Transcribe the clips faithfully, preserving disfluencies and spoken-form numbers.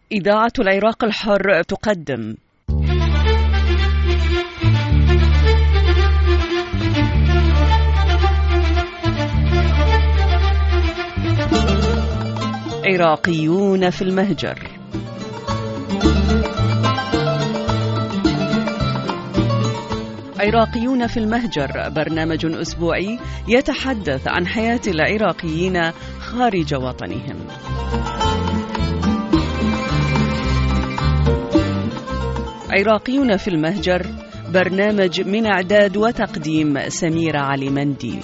إذاعة العراق الحر تقدم عراقيون في المهجر. عراقيون في المهجر برنامج أسبوعي يتحدث عن حياة العراقيين خارج وطنهم. عراقيون في المهجر برنامج من إعداد وتقديم سميرة علي مندي.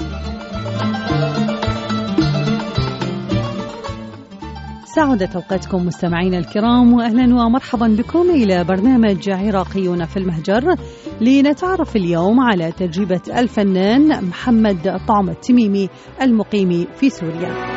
سعدت أوقاتكم مستمعين الكرام، وأهلا ومرحبا بكم إلى برنامج عراقيون في المهجر، لنتعرف اليوم على تجربة الفنان محمد طعمة التميمي المقيم في سوريا.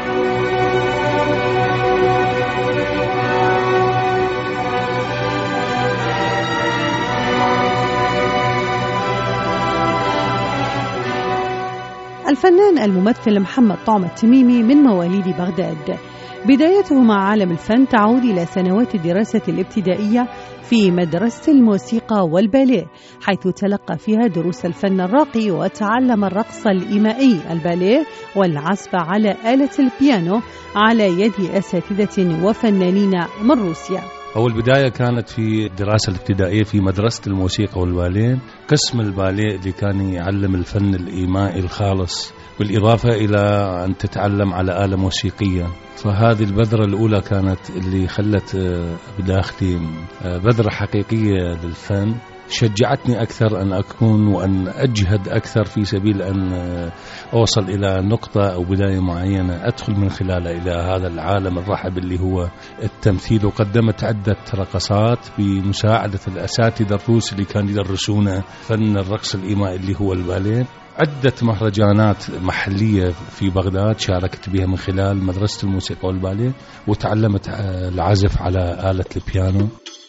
الفنان الممثل محمد طعمة التميمي من مواليد بغداد. بدايته مع عالم الفن تعود إلى سنوات الدراسة الابتدائية في مدرسة الموسيقى والباليه، حيث تلقى فيها دروس الفن الراقي وتعلم الرقص الإيمائي الباليه والعزف على آلة البيانو على يد أساتذة وفنانين من روسيا. أول بداية كانت في الدراسة الابتدائية في مدرسة الموسيقى والباليه، قسم الباليه اللي كان يعلم الفن الإيمائي الخالص، بالإضافة إلى أن تتعلم على آلة موسيقية. فهذه البذرة الأولى كانت اللي خلت بداخلي بذرة حقيقية للفن، شجعتني أكثر أن أكون وأن أجهد أكثر في سبيل أن أوصل إلى نقطة أو بداية معينة أدخل من خلالها إلى هذا العالم الرحب اللي هو التمثيل. وقدمت عدة رقصات بمساعدة الأساتذة الروس اللي كانوا يدرسون فن الرقص الإيمائي اللي هو الباليه. عدة مهرجانات محلية في بغداد شاركت بها من خلال مدرسة الموسيقى والباليه، وتعلمت العزف على آلة البيانو.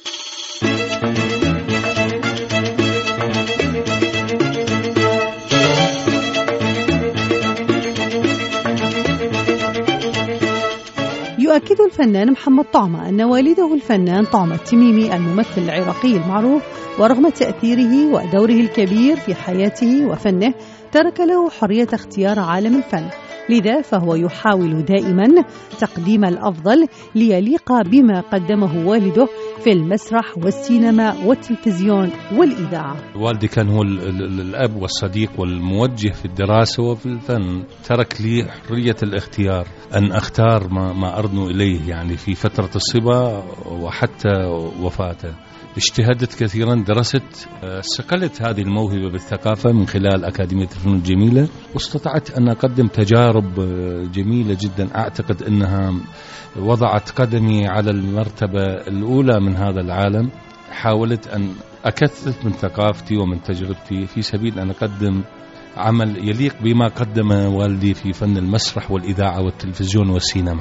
يؤكد الفنان محمد طعمة أن والده الفنان طعمة التميمي الممثل العراقي المعروف، ورغم تأثيره ودوره الكبير في حياته وفنه، ترك له حرية اختيار عالم الفن، لذا فهو يحاول دائما تقديم الأفضل ليليق بما قدمه والده في المسرح والسينما والتلفزيون والإذاعة. والدي كان هو الأب والصديق والموجه في الدراسة وفي الفن، ترك لي حرية الاختيار أن أختار ما, ما أرنو إليه، يعني في فترة الصبا وحتى وفاته. اجتهدت كثيرا، درست، صقلت هذه الموهبة بالثقافة من خلال أكاديمية الفنون الجميلة، واستطعت أن أقدم تجارب جميلة جدا أعتقد أنها وضعت قدمي على المرتبة الأولى من هذا العالم. حاولت أن أكثف من ثقافتي ومن تجربتي في سبيل أن أقدم عمل يليق بما قدم والدي في فن المسرح والإذاعة والتلفزيون والسينما.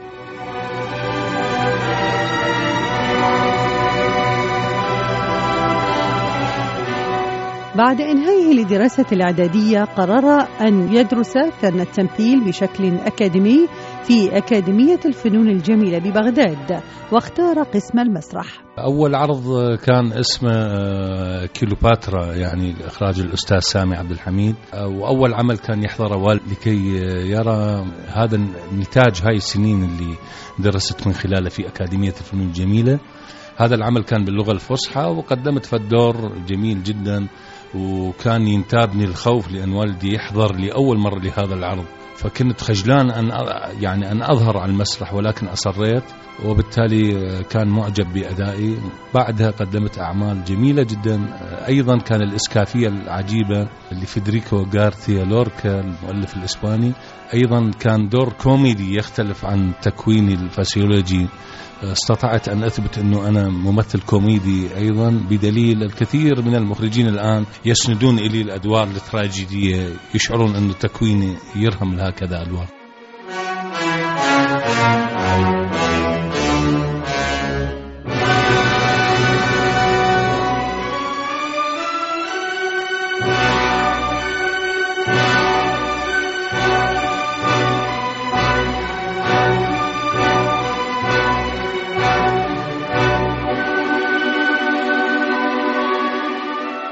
بعد إنهائه لدراسة الإعدادية قرر أن يدرس فن التمثيل بشكل أكاديمي في أكاديمية الفنون الجميلة ببغداد، واختار قسم المسرح. أول عرض كان اسمه كيلوباترا، يعني إخراج الأستاذ سامي عبد الحميد، وأول عمل كان يحضره والدي لكي يرى هذا النتاج هاي السنين اللي درست من خلاله في أكاديمية الفنون الجميلة. هذا العمل كان باللغة الفصحى، وقدمت في الدور جميل جدا، وكان ينتابني الخوف لأن والدي يحضر لأول مرة لهذا العرض، فكنت خجلان أن يعني أن أظهر على المسرح، ولكن أصريت، وبالتالي كان معجب بأدائي. بعدها قدمت أعمال جميلة جدا، أيضا كان الإسكافية العجيبة لفيدريكو غارثيا لوركا المؤلف الإسباني، أيضا كان دور كوميدي يختلف عن تكويني الفسيولوجي. استطعت أن أثبت أنه أنا ممثل كوميدي أيضا، بدليل الكثير من المخرجين الآن يسندون إلي الأدوار التراجيدية، يشعرون أن تكويني يرهم لهكذا أدوار.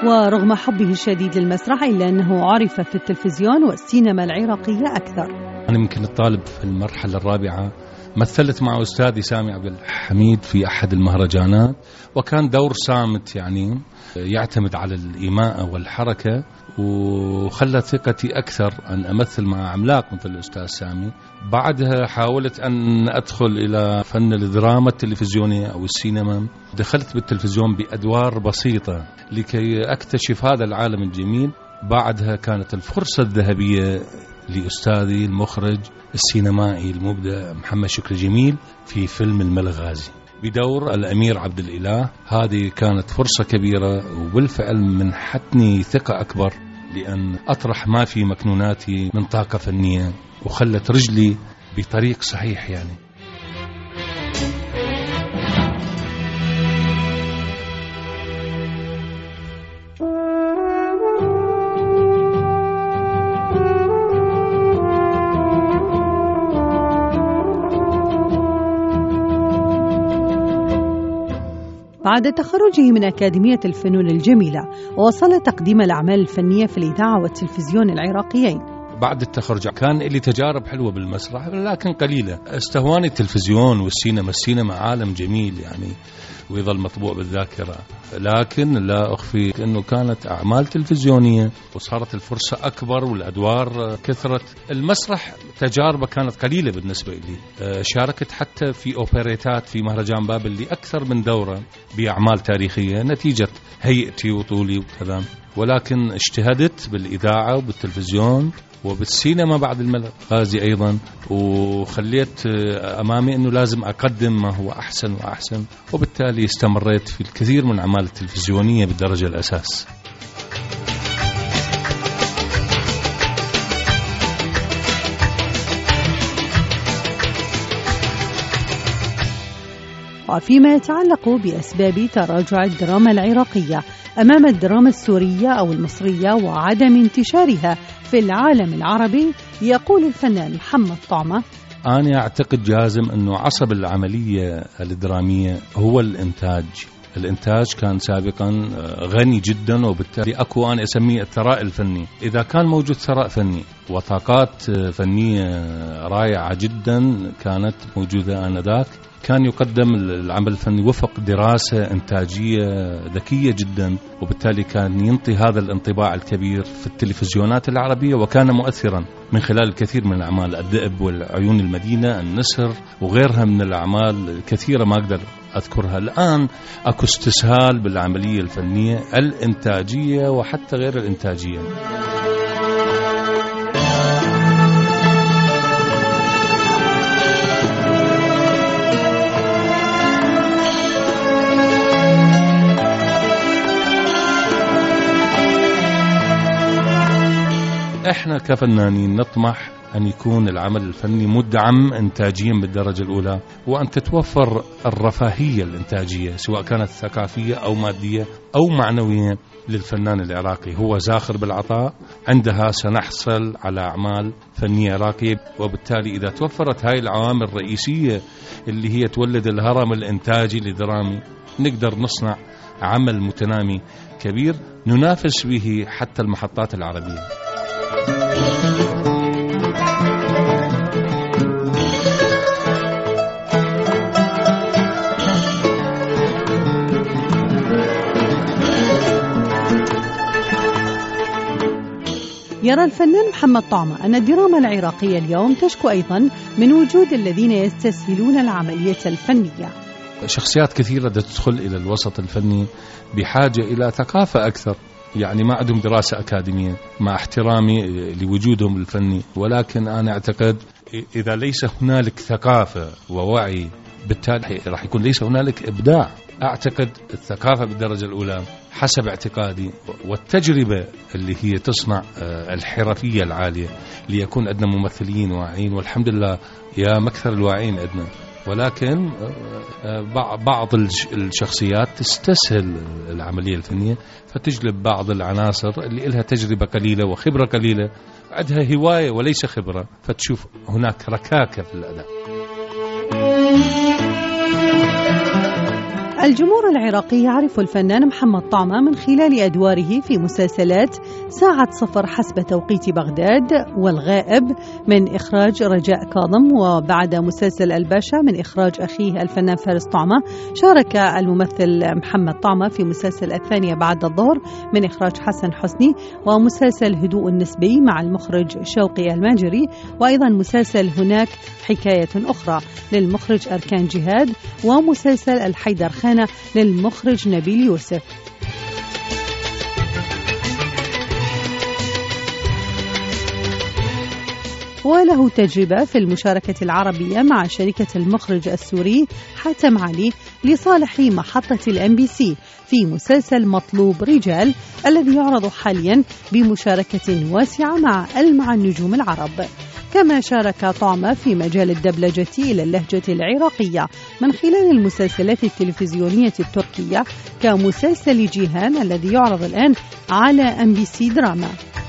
ورغم حبه الشديد للمسرح إلا أنه عرف في التلفزيون والسينما العراقية أكثر. أنا يمكن الطالب في المرحلة الرابعة مثلت مع أستاذي سامي عبد الحميد في أحد المهرجانات، وكان دور صامت يعني يعتمد على الإيماء والحركة، وخلت ثقتي أكثر أن أمثل مع عملاق مثل الأستاذ سامي. بعدها حاولت أن أدخل إلى فن الدراما التلفزيونية أو السينما. دخلت بالتلفزيون بأدوار بسيطة لكي أكتشف هذا العالم الجميل. بعدها كانت الفرصة الذهبية لأستاذي المخرج السينمائي المبدع محمد شكري جميل في فيلم الملغازي بدور الأمير عبد الإله. هذه كانت فرصة كبيرة، وبالفعل منحتني ثقة أكبر لأن أطرح ما في مكنوناتي من طاقة فنية، وخلت رجلي بطريق صحيح يعني. بعد تخرجه من أكاديمية الفنون الجميلة وصل تقديم الأعمال الفنية في الإذاعة والتلفزيون العراقيين. بعد التخرج كان لي تجارب حلوة بالمسرح لكن قليلة. استهواني التلفزيون والسينما. السينما عالم جميل يعني ويظل مطبوع بالذاكرة، لكن لا أخفي أنه كانت أعمال تلفزيونية وصارت الفرصة أكبر والأدوار كثرت. المسرح تجاربه كانت قليلة بالنسبة لي. شاركت حتى في أوبريتات في مهرجان بابل لأكثر من دورة بأعمال تاريخية نتيجة هيئتي وطولي وكذا، ولكن اجتهدت بالإذاعة وبالتلفزيون وبالسينما بعد الملغازي أيضا، وخليت أمامي أنه لازم أقدم ما هو أحسن وأحسن، وبالتالي استمريت في الكثير من الأعمال التلفزيونية بالدرجة الأساس. وفيما يتعلق بأسباب تراجع الدراما العراقية أمام الدراما السورية أو المصرية وعدم انتشارها في العالم العربي، يقول الفنان محمد طعمة: أنا أعتقد جازم أنه عصب العملية الدرامية هو الإنتاج. الإنتاج كان سابقا غني جدا، وبالتالي أكو أنا أسميه الثراء الفني. إذا كان موجود ثراء فني وطاقات فنية رائعة جدا كانت موجودة آنذاك، كان يقدم العمل الفني وفق دراسة إنتاجية ذكية جدا، وبالتالي كان ينطي هذا الانطباع الكبير في التلفزيونات العربية، وكان مؤثرا من خلال الكثير من الأعمال: الذئب والعيون المدينة، النسر، وغيرها من الأعمال كثيرة ما أقدر أذكرها الآن. أكو استسهال بالعملية الفنية الإنتاجية وحتى غير الإنتاجية. احنا كفنانين نطمح أن يكون العمل الفني مدعم إنتاجيا بالدرجة الأولى، وأن تتوفر الرفاهية الإنتاجية سواء كانت ثقافية أو مادية أو معنوية للفنان العراقي. هو زاخر بالعطاء، عندها سنحصل على أعمال فنية عراقية، وبالتالي إذا توفرت هاي العوامل الرئيسية اللي هي تولد الهرم الإنتاجي للدرامي، نقدر نصنع عمل متنامي كبير ننافس به حتى المحطات العربية. يرى الفنان محمد طعمة أن الدراما العراقية اليوم تشكو أيضا من وجود الذين يستسهلون العملية الفنية. شخصيات كثيرة تدخل إلى الوسط الفني بحاجة إلى ثقافة أكثر، يعني ما عندهم دراسة أكاديمية، مع احترامي لوجودهم الفني، ولكن أنا أعتقد إذا ليس هنالك ثقافة ووعي بالتالي راح يكون ليس هنالك إبداع. أعتقد الثقافة بالدرجة الأولى حسب اعتقادي، والتجربة اللي هي تصنع الحرفية العالية ليكون عندنا ممثلين واعيين، والحمد لله يا مكثر الواعين عندنا، ولكن بعض الشخصيات تستسهل العملية الفنية فتجلب بعض العناصر اللي لها تجربة قليلة وخبرة قليلة، عندها هواية وليس خبرة، فتشوف هناك ركاكة في الأداء. الجمهور العراقي يعرف الفنان محمد طعمة من خلال أدواره في مسلسلات ساعة صفر حسب توقيت بغداد والغائب من إخراج رجاء كاظم، وبعد مسلسل الباشا من إخراج أخيه الفنان فارس طعمة. شارك الممثل محمد طعمة في مسلسل الثانية بعد الظهر من إخراج حسن حسني، ومسلسل هدوء النسبي مع المخرج شوقي الماجري، وأيضا مسلسل هناك حكاية أخرى للمخرج أركان جهاد، ومسلسل الحيدر خانة للمخرج نبيل يوسف. وله تجربة في المشاركة العربية مع شركة المخرج السوري حاتم علي لصالح محطة الام بي سي في مسلسل مطلوب رجال الذي يعرض حاليا بمشاركة واسعة مع ألمع النجوم العرب. كما شارك طعمة في مجال الدبلجة إلى اللهجة العراقية من خلال المسلسلات التلفزيونية التركية كمسلسل جيهان الذي يعرض الآن على ام بي سي دراما.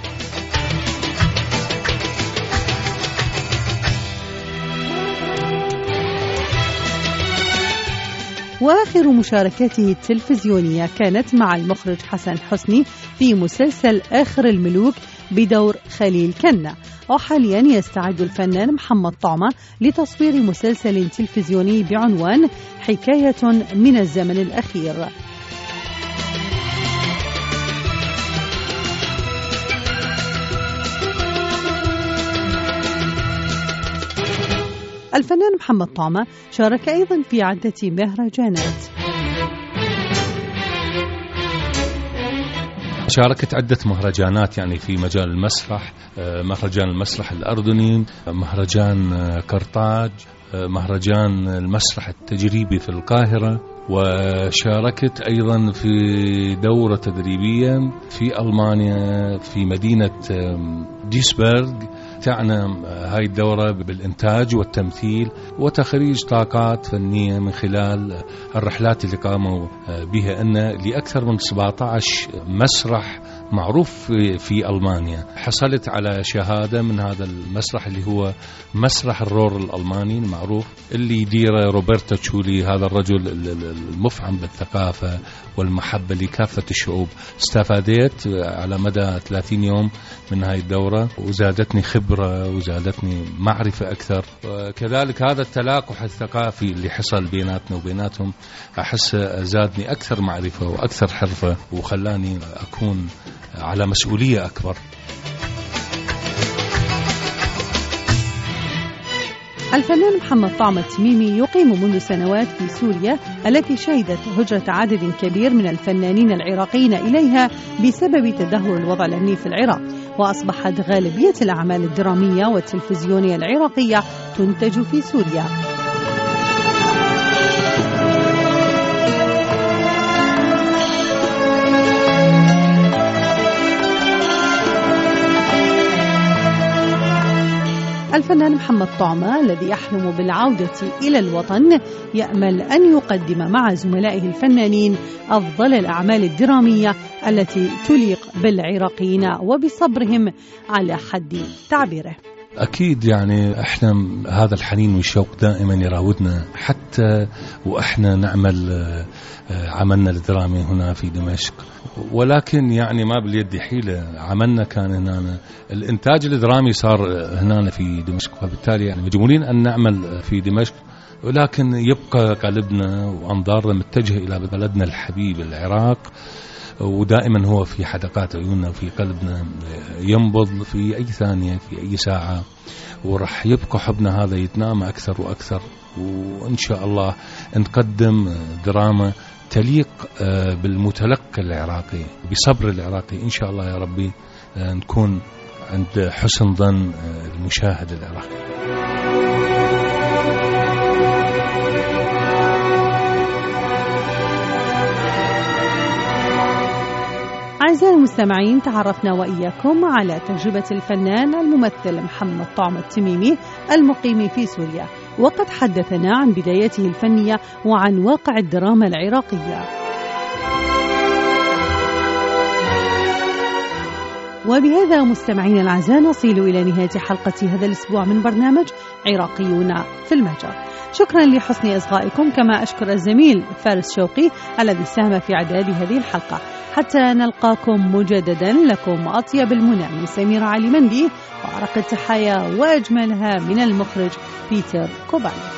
وآخر مشاركاته التلفزيونية كانت مع المخرج حسن حسني في مسلسل آخر الملوك بدور خليل كنة. وحاليا يستعد الفنان محمد طعمة لتصوير مسلسل تلفزيوني بعنوان حكاية من الزمن الأخير. الفنان محمد طعمة شارك أيضا في عدة مهرجانات. شاركت عدة مهرجانات يعني في مجال المسرح، مهرجان المسرح الأردني، مهرجان قرطاج، مهرجان المسرح التجريبي في القاهرة، وشاركت أيضا في دورة تدريبية في ألمانيا في مدينة ديسبرغ. تعنى هاي الدورة بالإنتاج والتمثيل وتخريج طاقات فنية من خلال الرحلات اللي قاموا بها أن لأكثر من سبعة عشر مسرح معروف في ألمانيا. حصلت على شهادة من هذا المسرح اللي هو مسرح الرور الألماني المعروف اللي يديره روبرتو تشولي، هذا الرجل المفعم بالثقافة والمحبة لكافة الشعوب. استفادت على مدى ثلاثين يوم من هاي الدورة وزادتني خبرة وزادتني معرفة أكثر. وكذلك هذا التلاقح الثقافي اللي حصل بيناتنا وبيناتهم أحس زادني أكثر معرفة وأكثر حرفة وخلاني أكون على مسؤولية أكبر. الفنان محمد طعمة التميمي يقيم منذ سنوات في سوريا التي شهدت هجرة عدد كبير من الفنانين العراقيين إليها بسبب تدهور الوضع الأمني في العراق، وأصبحت غالبية الأعمال الدرامية والتلفزيونية العراقية تنتج في سوريا. الفنان محمد طعمة الذي يحلم بالعودة إلى الوطن يأمل أن يقدم مع زملائه الفنانين أفضل الأعمال الدرامية التي تليق بالعراقيين وبصبرهم على حد تعبيره. أكيد يعني إحنا هذا الحنين والشوق دائما يراودنا حتى وإحنا نعمل عملنا الدرامي هنا في دمشق، ولكن يعني ما باليد حيلة. عملنا كان هنا، الإنتاج الدرامي صار هنا في دمشق، فبالتالي يعني مجبورين أن نعمل في دمشق، ولكن يبقى قلبنا وأنظارنا متجهة إلى بلدنا الحبيب العراق، ودائما هو في حدقات عيوننا وفي قلبنا، ينبض في أي ثانية في أي ساعة، ورح يبقى حبنا هذا يتنامى أكثر وأكثر. وإن شاء الله نقدم دراما تليق بالمتلقي العراقي بصبر العراقي. إن شاء الله يا ربي نكون عند حسن ظن المشاهد العراقي. أعزائي المستمعين، تعرفنا وإياكم على تجربة الفنان الممثل محمد طعمة التميمي المقيم في سوريا، وقد حدثنا عن بدايته الفنية وعن واقع الدراما العراقية. وبهذا مستمعين الأعزاء نصل إلى نهاية حلقة هذا الأسبوع من برنامج عراقيون في المهجر. شكرا لحسن إصغائكم، كما أشكر الزميل فارس شوقي الذي ساهم في إعداد هذه الحلقة. حتى نلقاكم مجددا، لكم أطيب المنى من سميرة علي مندي، وأرق التحايا وأجملها من المخرج بيتر كوبالي.